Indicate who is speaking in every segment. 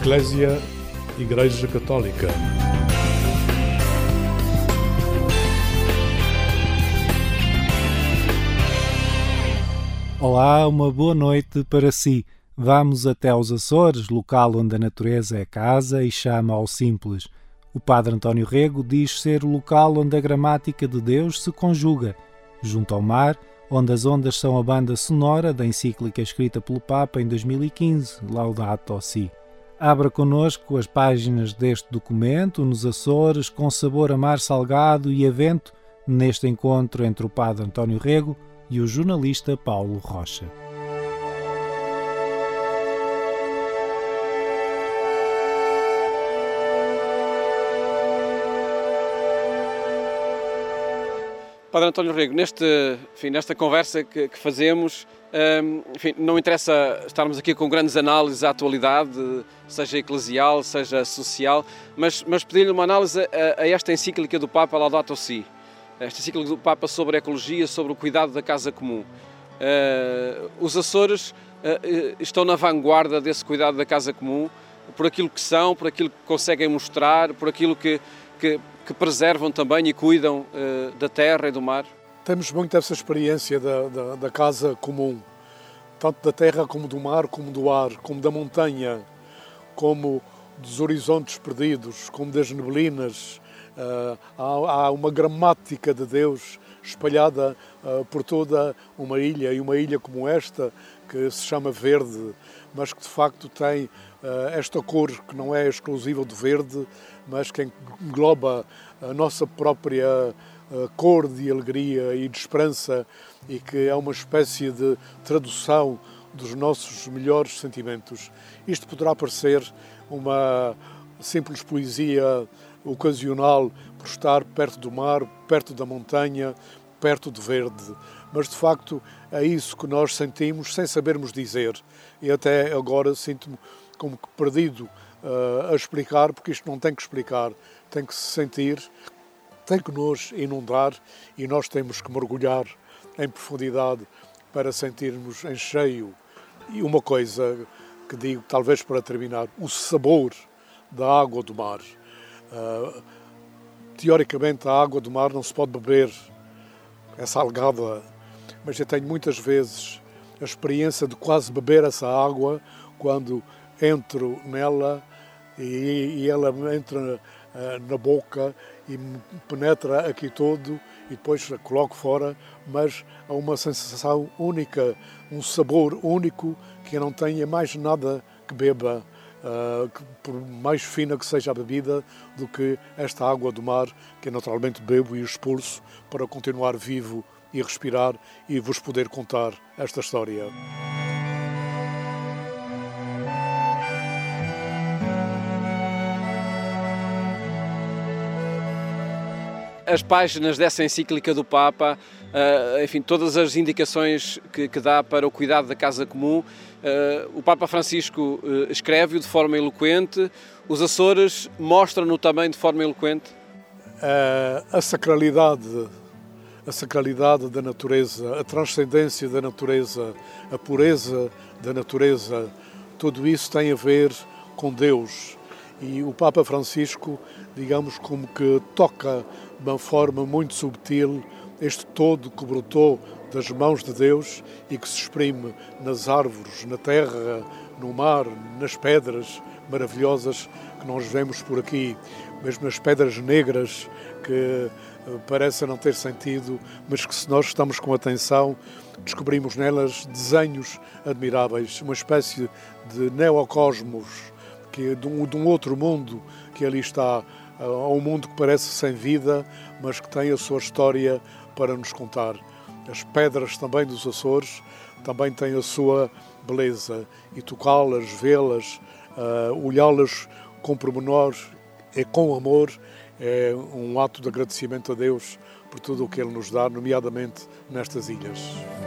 Speaker 1: Eclésia, Igreja Católica.
Speaker 2: Olá, uma boa noite para si. Vamos até aos Açores, local onde a natureza é casa e chama ao simples. O padre António Rego diz ser o local onde a gramática de Deus se conjuga, junto ao mar, onde as ondas são a banda sonora da encíclica escrita pelo Papa em 2015, Laudato Si. Abra connosco as páginas deste documento, nos Açores, com sabor a mar salgado e a vento, neste encontro entre o padre António Rego e o jornalista Paulo Rocha.
Speaker 3: Padre António Rego, nesta conversa que fazemos, não interessa estarmos aqui com grandes análises à atualidade, seja eclesial, seja social, mas pedir-lhe uma análise a esta encíclica do Papa Laudato Si, esta encíclica do Papa sobre a ecologia, sobre o cuidado da casa comum. Os Açores estão na vanguarda desse cuidado da casa comum, por aquilo que são, por aquilo que conseguem mostrar, por aquilo que preservam também e cuidam da terra e do mar?
Speaker 4: Temos muito essa experiência da casa comum, tanto da terra como do mar, como do ar, como da montanha, como dos horizontes perdidos, como das neblinas. Há uma gramática de Deus espalhada por toda uma ilha, e uma ilha como esta, que se chama verde, mas que de facto tem esta cor que não é exclusiva do verde, mas que engloba a nossa própria cor de alegria e de esperança, e que é uma espécie de tradução dos nossos melhores sentimentos. Isto poderá parecer uma simples poesia ocasional por estar perto do mar, perto da montanha, perto do verde, mas de facto é isso que nós sentimos sem sabermos dizer, e até agora sinto-me como que perdido a explicar, porque isto não tem que explicar, tem que se sentir, tem que nos inundar, e nós temos que mergulhar em profundidade para sentirmos em cheio. E uma coisa que digo, talvez para terminar, o sabor da água do mar. Teoricamente, a água do mar não se pode beber, é salgada, mas eu tenho muitas vezes a experiência de quase beber essa água quando entro nela e ela entra na boca e me penetra aqui todo, e depois a coloco fora, mas há uma sensação única, um sabor único que eu não tenho mais nada que beba, por mais fina que seja a bebida, do que esta água do mar, que eu naturalmente bebo e expulso para continuar vivo e respirar e vos poder contar esta história.
Speaker 3: As páginas dessa encíclica do Papa, enfim, todas as indicações que dá para o cuidado da casa comum, o Papa Francisco escreve-o de forma eloquente, os Açores mostram-no também de forma eloquente?
Speaker 4: A sacralidade da natureza, a transcendência da natureza, a pureza da natureza, tudo isso tem a ver com Deus. E o Papa Francisco, digamos, como que toca de uma forma muito subtil este todo que brotou das mãos de Deus e que se exprime nas árvores, na terra, no mar, nas pedras maravilhosas que nós vemos por aqui, mesmo nas pedras negras que parecem não ter sentido, mas que, se nós estamos com atenção, descobrimos nelas desenhos admiráveis, uma espécie de neocosmos, que de um outro mundo que ali está, um mundo que parece sem vida, mas que tem a sua história para nos contar. As pedras também dos Açores também têm a sua beleza, e tocá-las, vê-las, olhá-las com pormenor e com amor é um ato de agradecimento a Deus por tudo o que Ele nos dá, nomeadamente nestas ilhas.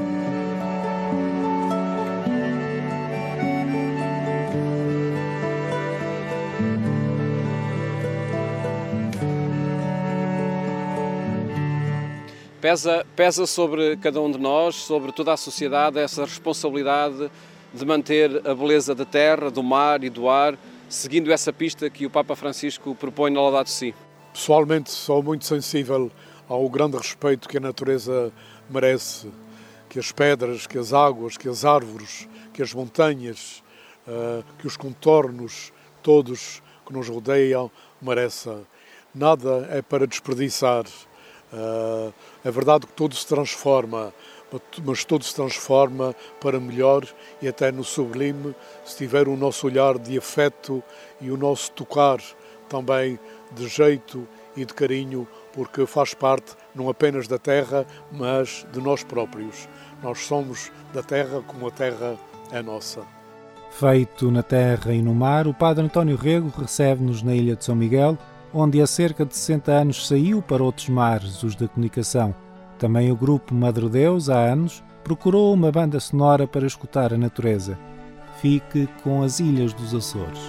Speaker 3: Pesa sobre cada um de nós, sobre toda a sociedade, essa responsabilidade de manter a beleza da terra, do mar e do ar, seguindo essa pista que o Papa Francisco propõe na Laudato Si?
Speaker 4: Pessoalmente sou muito sensível ao grande respeito que a natureza merece, que as pedras, que as águas, que as árvores, que as montanhas, que os contornos todos que nos rodeiam merecem. Nada é para desperdiçar. É verdade que tudo se transforma, mas tudo se transforma para melhor e até no sublime, se tiver o nosso olhar de afeto e o nosso tocar também de jeito e de carinho, porque faz parte não apenas da terra, mas de nós próprios. Nós somos da terra como a terra é nossa.
Speaker 2: Feito na terra e no mar, o Padre António Rego recebe-nos na Ilha de São Miguel, onde há cerca de 60 anos saiu para outros mares, os da comunicação. Também o grupo Madre Deus, há anos, procurou uma banda sonora para escutar a natureza. Fique com as Ilhas dos Açores.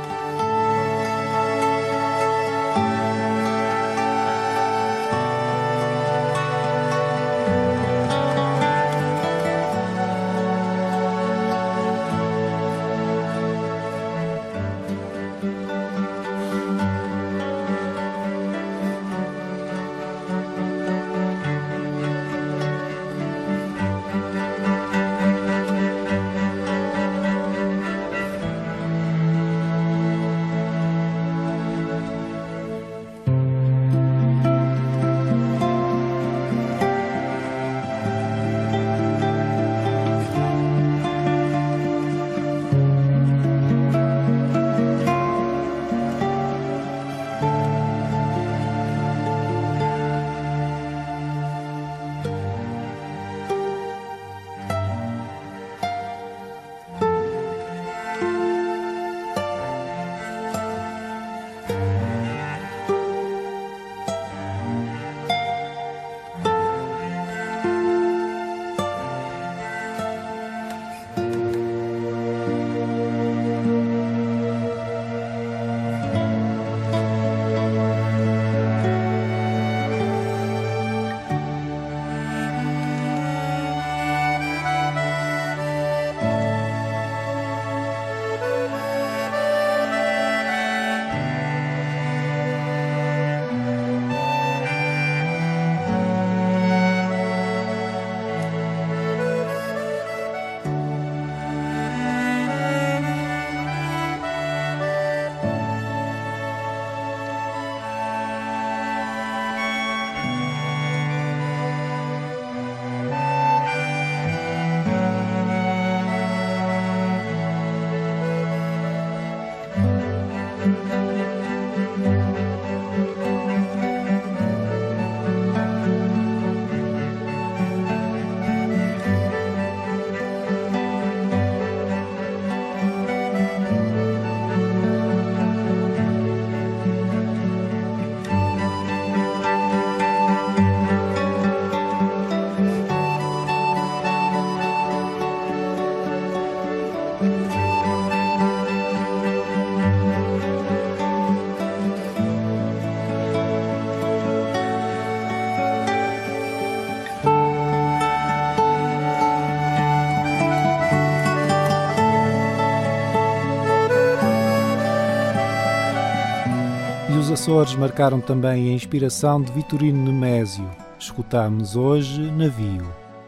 Speaker 2: Os Açores marcaram também a inspiração de Vitorino Nemésio. Escutámos hoje Navio.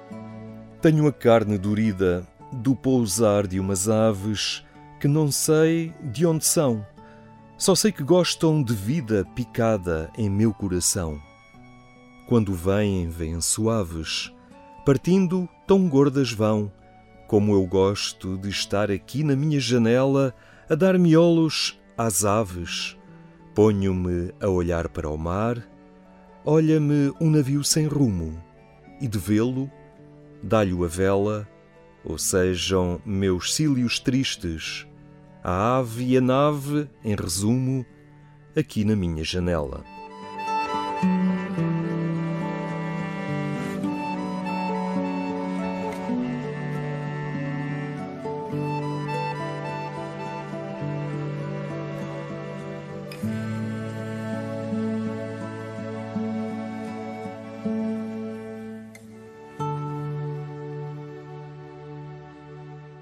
Speaker 5: Tenho a carne dorida do pousar de umas aves que não sei de onde são. Só sei que gostam de vida picada em meu coração. Quando vêm, vêm suaves, partindo tão gordas vão, como eu gosto de estar aqui na minha janela a dar miolos às aves. Ponho-me a olhar para o mar, olha-me um navio sem rumo, e de vê-lo, dá-lhe a vela, ou sejam meus cílios tristes, a ave e a nave, em resumo, aqui na minha janela.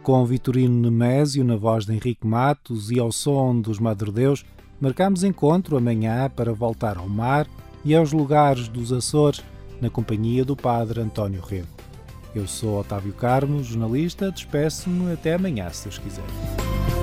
Speaker 2: com Vitorino Nemésio na voz de Henrique Matos e ao som dos Madre Deus, marcamos encontro amanhã para voltar ao mar e aos lugares dos Açores, na companhia do Padre António Rego. Eu sou Otávio Carmo, jornalista, despeço-me até amanhã, se Deus quiser.